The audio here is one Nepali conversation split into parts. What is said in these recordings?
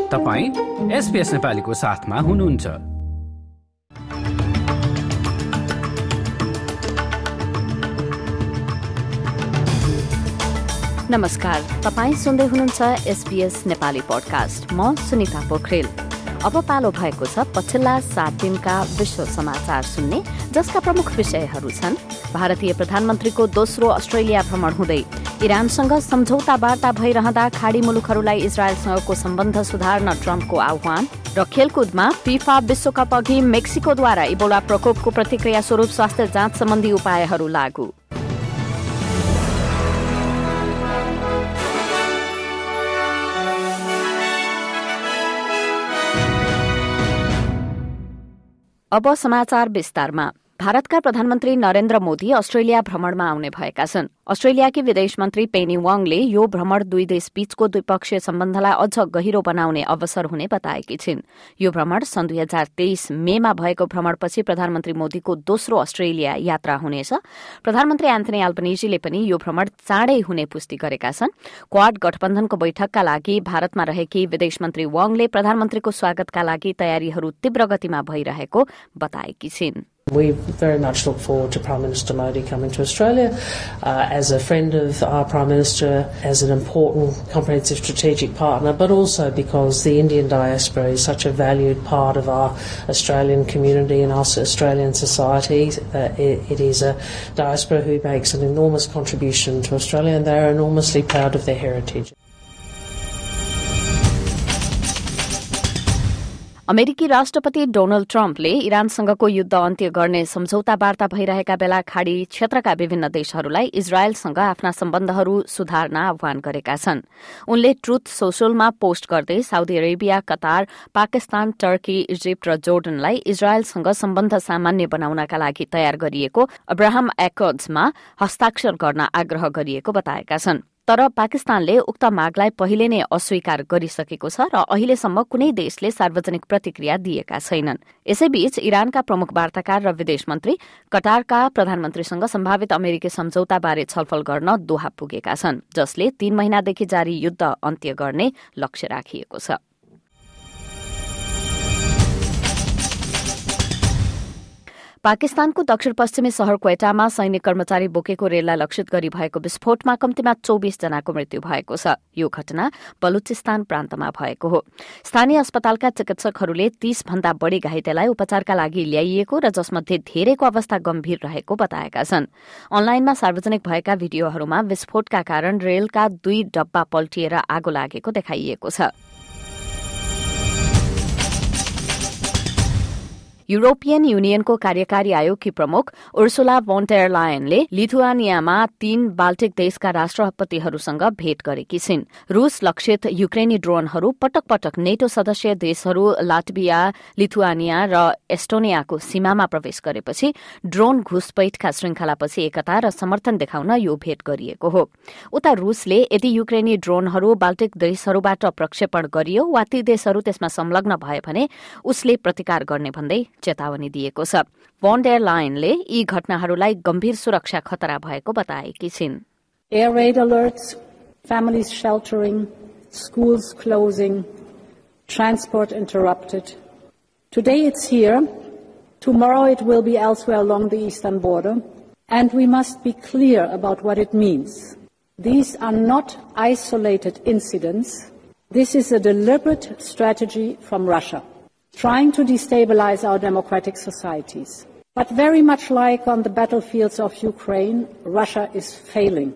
तपाईं SBS नेपालीको साथमा हुनुहुन्छ। नमस्कार, तपाईं सुन्दै हुनुहुन्छ SBS नेपाली पोडकास्ट। म सुनिता पोखरेल। अब पालो भएको छ पछिल्ला 7 दिनका विश्व समाचार सुन्ने, जसका प्रमुख विषयहरू छन्: भारतीय प्रधानमन्त्रीको दोस्रो अस्ट्रेलिया भ्रमण हुँदै, इरानसँग सम्झौता वार्ता भइरहँदा खाडी मुलुकहरूलाई इजरायलसँगको सम्बन्ध सुधार्न ट्रम्पको आह्वान र खेलकुदमा फिफा विश्वकप अघि मेक्सिकोद्वारा इबोला प्रकोपको प्रतिक्रिया स्वरूप स्वास्थ्य जाँच सम्बन्धी उपायहरू लागू। अब समाचार विस्तारमा। भारतका प्रधानमन्त्री नरेन्द्र मोदी अस्ट्रेलिया भ्रमणमा आउने भएका छन्। अस्ट्रेलियाकी विदेश मन्त्री पेनी वाङले यो भ्रमण दुई देश बीचको द्विपक्षीय सम्बन्धलाई अझ गहिरो बनाउने अवसर हुने बताएकी छिन्। यो भ्रमण सन् 2023 मेमा भएको भ्रमणपछि प्रधानमन्त्री मोदीको दोस्रो अस्ट्रेलिया यात्रा हुनेछ। प्रधानमन्त्री एन्थनी एल्बनीजीले पनि यो भ्रमण चाँडै हुने पुष्टि गरेका छन्। क्वाड गठबन्धनको बैठकका लागि भारतमा रहेकी विदेश मन्त्री वाङले प्रधानमन्त्रीको स्वागतका लागि तयारीहरू तीव्र गतिमा भइरहेको बताएकी छिन्। We very much look forward to Prime Minister Modi coming to Australia as a friend of our Prime Minister, as an important comprehensive strategic partner, but also because the Indian diaspora is such a valued part of our Australian community and our Australian society. It is a diaspora who makes an enormous contribution to Australia, and they are enormously proud of their heritage. अमेरिकी राष्ट्रपति डोनाल्ड ट्रम्पले इरानसँगको युद्ध अन्त्य गर्ने सम्झौता वार्ता भइरहेका बेला खाडी क्षेत्रका विभिन्न देशहरूलाई इजरायलसँग आफ्ना सम्बन्धहरू सुधार्न आह्वान गरेका छन्। उनले ट्रुथ सोशलमा पोस्ट गर्दै Saudi Arabia, Qatar, Pakistan, Turkey, Egypt र जोर्डनलाई इजरायलसँग सम्बन्ध सामान्य बनाउनका लागि तयार गरिएको अब्राहम एक्कर्ड्समा हस्ताक्षर गर्न आग्रह गरिएको बताएका छन्। तर पाकिस्तानले उक्त मागलाई पहिले नै अस्वीकार गरिसकेको छ र अहिलेसम्म कुनै देशले सार्वजनिक प्रतिक्रिया दिएका छैनन्। यसैबीच इरानका प्रमुख वार्ताकार र विदेश मन्त्री कतारका प्रधानमन्त्रीसँग सम्भावित अमेरिकी सम्झौताबारे छलफल गर्न दोहा पुगेका छन्, जसले 3 महिनादेखि जारी युद्ध अन्त्य गर्ने लक्ष्य राखिएको छ। पाकिस्तानको दक्षिण पश्चिमी शहर क्वेटामा सैनिक कर्मचारी बोकेको रेललाई लक्षित गरी भएको विस्फोटमा कम्तीमा 24 जनाको मृत्यु भएको छ। यो घटना बलुचिस्तान प्रान्तमा भएको हो। स्थानीय अस्पतालका चिकित्सकहरूले 30 भन्दा बढ़ी घाइतेलाई उपचारका लागि ल्याइएको र जसमध्ये धेरैको अवस्था गम्भीर रहेको बताएका छन्। अनलाइनमा सार्वजनिक भएका भिडियोहरूमा विस्फोटका कारण रेलका 2 डब्बा पल्टिएर आगो लागेको देखाइएको छ। युरोपियन युनियनको कार्यकारी आयोगकी प्रमुख उर्सुला von der Leyenले लिथुआनियामा 3 बाल्टिक देशका राष्ट्रपतिहरूसँग भेट गरेकी छिन्। रूस लक्षित युक्रेनी ड्रोनहरू पटक पटक नेटो सदस्य देशहरू लाटभिया, लिथुआनिया र एस्टोनियाको सीमामा प्रवेश गरेपछि ड्रोन घुसपैठका श्रृंखलापछि एकता र समर्थन देखाउन यो भेट गरिएको हो। उता रूसले यदि युक्रेनी ड्रोनहरू बाल्टिक देशहरूबाट प्रक्षेपण गरियो वा ती देशहरू त्यसमा संलग्न भए भने उसले प्रतिकार गर्ने भन्दै चेतावनी दिएको छ। von der Leyenले यी घटनाहरूलाई गम्भीर सुरक्षा खतरा भएको बताएकी छिन्। Air raid alerts, families sheltering, schools closing, transport interrupted. Today it's here, tomorrow it will be elsewhere along the eastern border, and we must be clear about what it means. These are not isolated incidents. This is a deliberate strategy from Russia, trying to destabilize our democratic societies. But very much like on the battlefields of Ukraine, Russia is failing.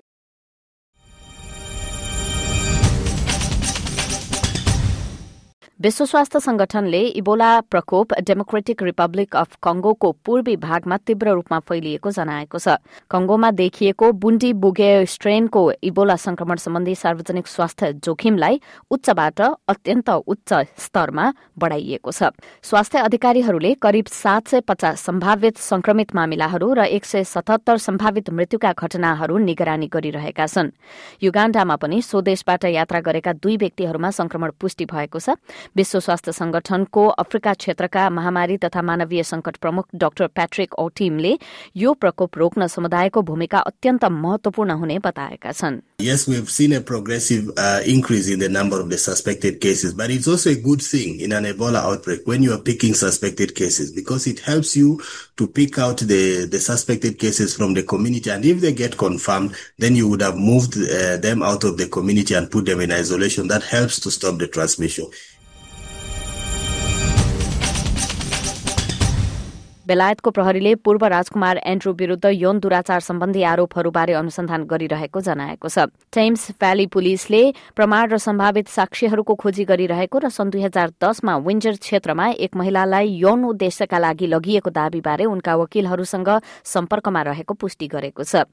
विश्व स्वास्थ्य संगठनले इबोला प्रकोप डेमोक्रेटिक रिपब्लिक अफ कंगोको पूर्वी भागमा तीव्र रूपमा फैलिएको जनाएको छ। कंगोमा देखिएको बुन्डी बुगे स्ट्रेनको इबोला संक्रमण सम्बन्धी सार्वजनिक स्वास्थ्य जोखिमलाई उच्चबाट अत्यन्त उच्च स्तरमा बढ़ाइएको छ। स्वास्थ्य अधिकारीहरूले करिब 750 सम्भावित संक्रमित मामिलाहरू र 177 सम्भावित मृत्युका घटनाहरू निगरानी गरिरहेका छन्। युगाण्डामा पनि स्वदेशबाट यात्रा गरेका 2 व्यक्तिहरूमा संक्रमण पुष्टि भएको छ। विश्व स्वास्थ्य संगठनको अफ्रिका क्षेत्रका महामारी तथा मानवीय संकट प्रमुख डाक्टर प्याट्रिक ओटिमले यो प्रकोप रोक्न समुदायको भूमिका अत्यन्त महत्वपूर्ण हुने बताएका छन्। Yes, we have seen a progressive increase in the number of the suspected cases, but it's also a good thing in an Ebola outbreak when you are picking suspected cases, because it helps you to pick out the suspected cases from the community, and if they get confirmed, then you would have moved them out of the community and put them in isolation. That helps to stop the transmission. बेलायतको प्रहरीले पूर्व राजकुमार एन्ड्रू विरूद्ध यौन दुराचार सम्बन्धी आरोपहरूबारे अनुसन्धान गरिरहेको जनाएको छ। टेम्स भ्याली पुलिसले प्रमाण र सम्भावित साक्षीहरूको खोजी गरिरहेको र सन् 2010 मा विन्जर क्षेत्रमा एक महिलालाई यौन उद्देश्यका लागि लगिएको दाबीबारे उनका वकिलहरूसँग सम्पर्कमा रहेको पुष्टि गरेको छ।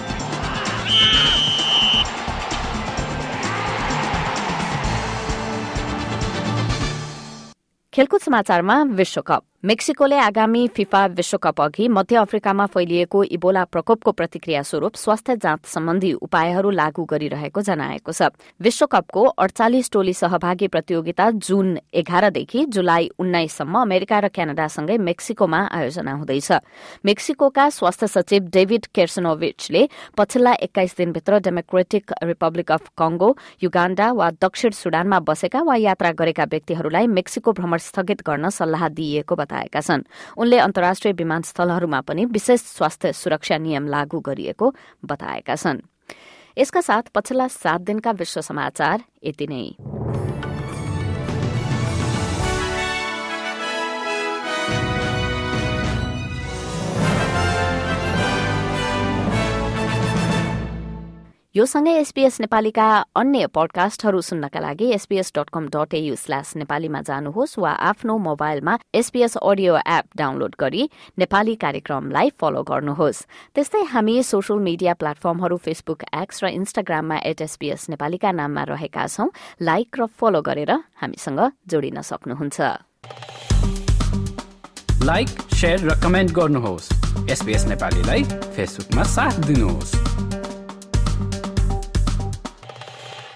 खेलकुद समाचारमा विश्वकप। मेक्सिकोले आगामी फिफा विश्वकप अघि मध्य अफ्रिकामा फैलिएको इबोला प्रकोपको प्रतिक्रिया स्वरूप स्वास्थ्य जाँच सम्बन्धी उपायहरू लागू गरिरहेको जनाएको छ। विश्वकपको 48 टोली सहभागी प्रतियोगिता जुन 11 देखि जुलाई 19 सम्म अमेरिका र क्यानाडासँगै मेक्सिकोमा आयोजना हुँदैछ। मेक्सिकोका स्वास्थ्य सचिव डेभिड केर्सनोभिचले पछिल्ला 21 दिनभित्र Democratic Republic of Congo, Uganda वा दक्षिण सुडानमा बसेका वा यात्रा गरेका व्यक्तिहरूलाई मेक्सिको भ्रमण स्थगित गर्न सल्लाह दिइएको बताएका छन्। उनले अन्तर्राष्ट्रिय विमानस्थलहरूमा पनि विशेष स्वास्थ्य सुरक्षा नियम लागू गरिएको बताएका छन्। यसका साथ पछिल्ला 7 दिनका विश्व समाचार यति नै। यो सँगै एसबीएस नेपालीका अन्य पडकास्टहरू सुन्नका लागि sbs.com.au/नेपालीमा जानुहोस् वा आफ्नो मोबाइलमा एसबीएस अडियो एप डाउनलोड गरी नेपाली कार्यक्रमलाई फलो गर्नुहोस्। त्यस्तै हामी सोशल मिडिया प्लेटफर्महरू फेसबुक, एक्स र इन्स्टाग्राममा @SBS नेपालीका नाममा रहेका छौं। लाइक र फलो गरेर हामीसँग जोडिन सक्नुहुन्छ। लाइक, शेयर र कमेन्ट गर्नुहोस्। एसबीएस नेपालीलाई फेसबुकमा साथ दिनुहोस्।